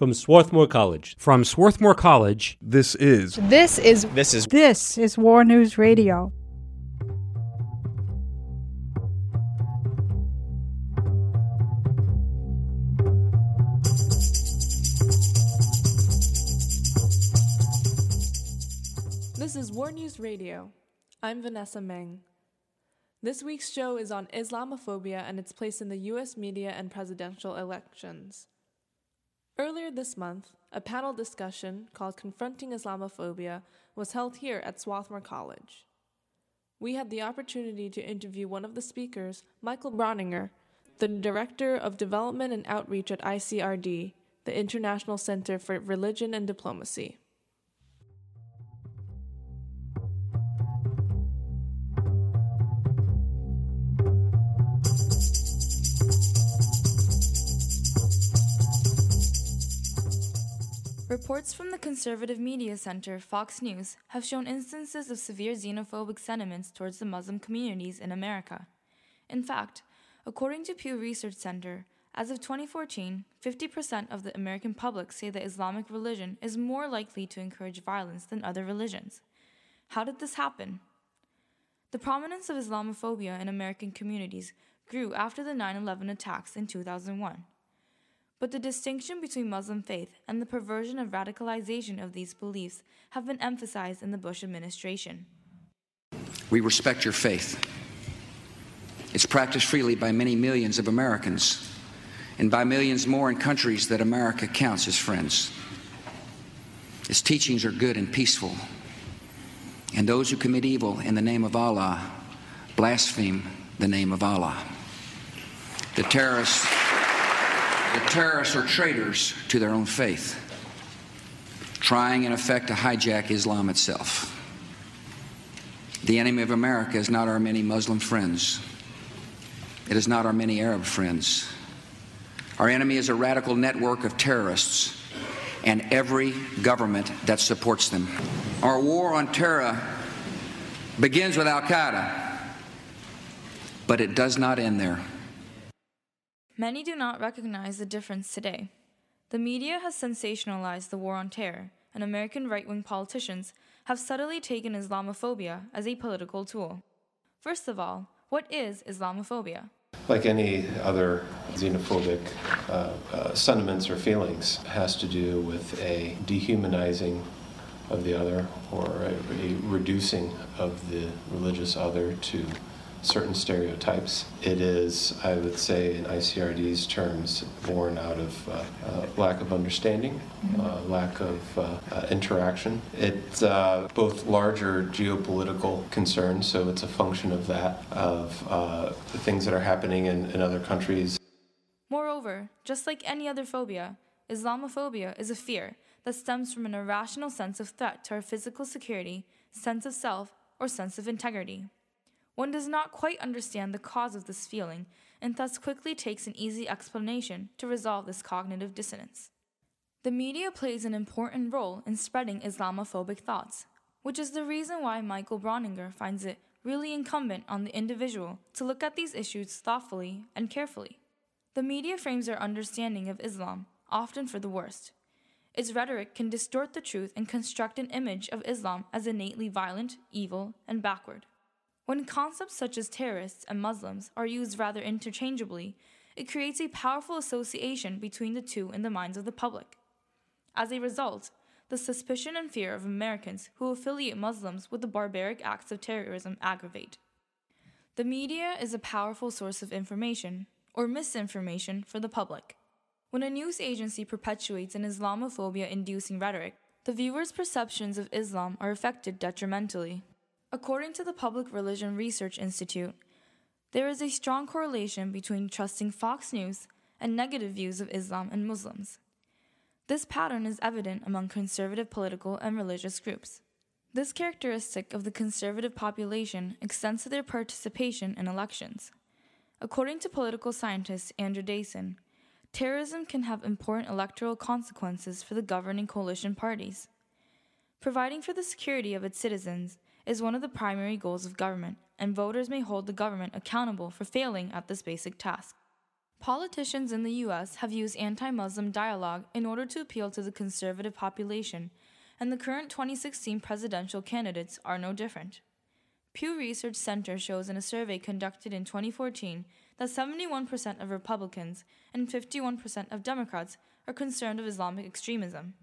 From Swarthmore College. From Swarthmore College, This is War News Radio. This is War News Radio. I'm Vanessa Meng. This week's show is on Islamophobia and its place in the U.S. media and presidential elections. Earlier this month, a panel discussion called Confronting Islamophobia was held here at Swarthmore College. We had the opportunity to interview one of the speakers, Michael Bronninger, the Director of Development and Outreach at ICRD, the International Center for Religion and Diplomacy. Reports from the conservative media center Fox News have shown instances of severe xenophobic sentiments towards the Muslim communities in America. In fact, according to Pew Research Center, as of 2014, 50% of the American public say that Islamic religion is more likely to encourage violence than other religions. How did this happen? The prominence of Islamophobia in American communities grew after the 9/11 attacks in 2001. But the distinction between Muslim faith and the perversion of radicalization of these beliefs have been emphasized in the Bush administration. We respect your faith. It's practiced freely by many millions of Americans and by millions more in countries that America counts as friends. Its teachings are good and peaceful, and those who commit evil in the name of Allah blaspheme the name of Allah. The terrorists are traitors to their own faith, trying in effect to hijack Islam itself. The enemy of America is not our many Muslim friends. It is not our many Arab friends. Our enemy is a radical network of terrorists and every government that supports them. Our war on terror begins with Al-Qaeda, but it does not end there. Many do not recognize the difference today. The media has sensationalized the war on terror, and American right-wing politicians have subtly taken Islamophobia as a political tool. First of all, what is Islamophobia? Like any other xenophobic sentiments or feelings, has to do with a dehumanizing of the other or a reducing of the religious other to certain stereotypes. It is, I would say, in ICRD's terms, born out of lack of understanding, lack of interaction. It's both larger geopolitical concerns, so it's a function of that, of the things that are happening in other countries. Moreover, just like any other phobia, Islamophobia is a fear that stems from an irrational sense of threat to our physical security, sense of self, or sense of integrity. One does not quite understand the cause of this feeling and thus quickly takes an easy explanation to resolve this cognitive dissonance. The media plays an important role in spreading Islamophobic thoughts, which is the reason why Michael Bronninger finds it really incumbent on the individual to look at these issues thoughtfully and carefully. The media frames our understanding of Islam, often for the worst. Its rhetoric can distort the truth and construct an image of Islam as innately violent, evil, and backward. When concepts such as terrorists and Muslims are used rather interchangeably, it creates a powerful association between the two in the minds of the public. As a result, the suspicion and fear of Americans who affiliate Muslims with the barbaric acts of terrorism aggravate. The media is a powerful source of information, or misinformation, for the public. When a news agency perpetuates an Islamophobia-inducing rhetoric, the viewer's perceptions of Islam are affected detrimentally. According to the Public Religion Research Institute, there is a strong correlation between trusting Fox News and negative views of Islam and Muslims. This pattern is evident among conservative political and religious groups. This characteristic of the conservative population extends to their participation in elections. According to political scientist Andrew Dayson, terrorism can have important electoral consequences for the governing coalition parties. Providing for the security of its citizens is one of the primary goals of government, and voters may hold the government accountable for failing at this basic task. Politicians in the U.S. have used anti-Muslim dialogue in order to appeal to the conservative population, and the current 2016 presidential candidates are no different. Pew Research Center shows in a survey conducted in 2014 that 71% of Republicans and 51% of Democrats are concerned of Islamic extremism.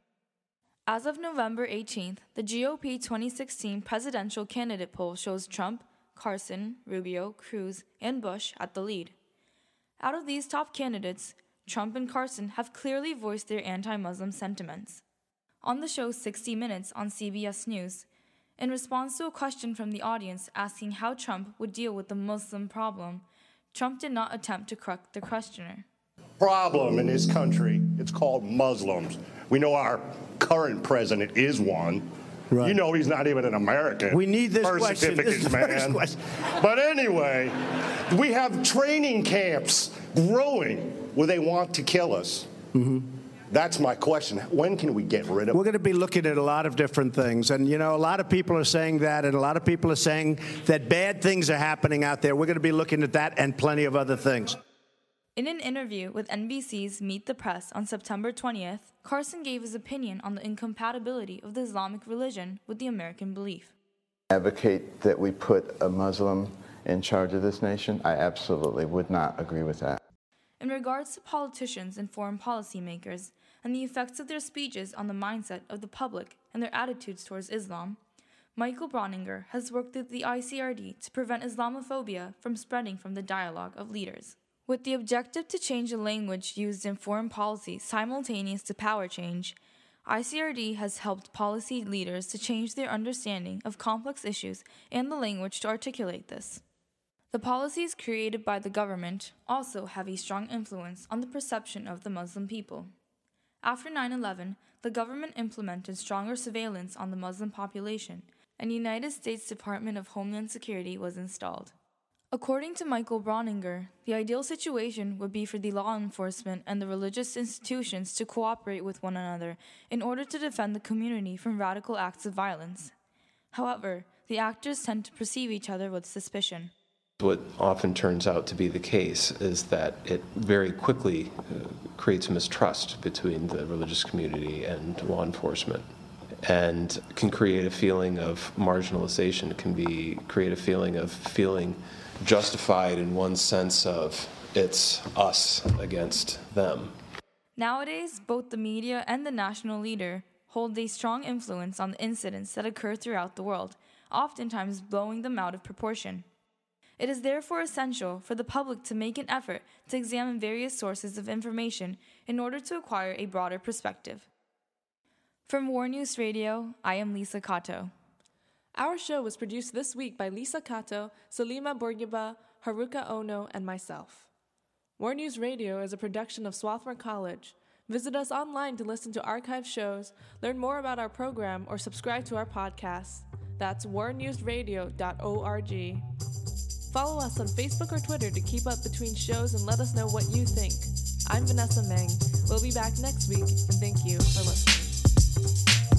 As of November 18th, the GOP 2016 presidential candidate poll shows Trump, Carson, Rubio, Cruz, and Bush at the lead. Out of these top candidates, Trump and Carson have clearly voiced their anti-Muslim sentiments. On the show 60 Minutes on CBS News, in response to a question from the audience asking how Trump would deal with the Muslim problem, Trump did not attempt to correct the questioner. Problem in this country, it's called Muslims. We know our current president is one. Right. You know he's not even an American. We need this birth question. certificates, man. But anyway, we have training camps growing where they want to kill us. Mm-hmm. That's my question. When can we get rid of it? We're going to be looking at a lot of different things. And, a lot of people are saying that, and a lot of people are saying that bad things are happening out there. We're going to be looking at that and plenty of other things. In an interview with NBC's Meet the Press on September 20th, Carson gave his opinion on the incompatibility of the Islamic religion with the American belief. Advocate that we put a Muslim in charge of this nation? I absolutely would not agree with that. In regards to politicians and foreign policymakers and the effects of their speeches on the mindset of the public and their attitudes towards Islam, Michael Bronninger has worked with the ICRD to prevent Islamophobia from spreading from the dialogue of leaders. With the objective to change the language used in foreign policy simultaneous to power change, ICRD has helped policy leaders to change their understanding of complex issues and the language to articulate this. The policies created by the government also have a strong influence on the perception of the Muslim people. After 9/11, the government implemented stronger surveillance on the Muslim population, and the United States Department of Homeland Security was installed. According to Michael Bronninger, the ideal situation would be for the law enforcement and the religious institutions to cooperate with one another in order to defend the community from radical acts of violence. However, the actors tend to perceive each other with suspicion. What often turns out to be the case is that it very quickly creates mistrust between the religious community and law enforcement, and can create a feeling of marginalization. It can create a feeling of feeling justified in one sense of it's us against them. Nowadays, both the media and the national leader hold a strong influence on the incidents that occur throughout the world, oftentimes blowing them out of proportion. It is therefore essential for the public to make an effort to examine various sources of information in order to acquire a broader perspective. From War News Radio, I am Lisa Kato. Our show was produced this week by Lisa Kato, Salima Bourguiba, Haruka Ono, and myself. War News Radio is a production of Swarthmore College. Visit us online to listen to archive shows, learn more about our program, or subscribe to our podcasts. That's warnewsradio.org. Follow us on Facebook or Twitter to keep up between shows and let us know what you think. I'm Vanessa Meng. We'll be back next week, and thank you for listening.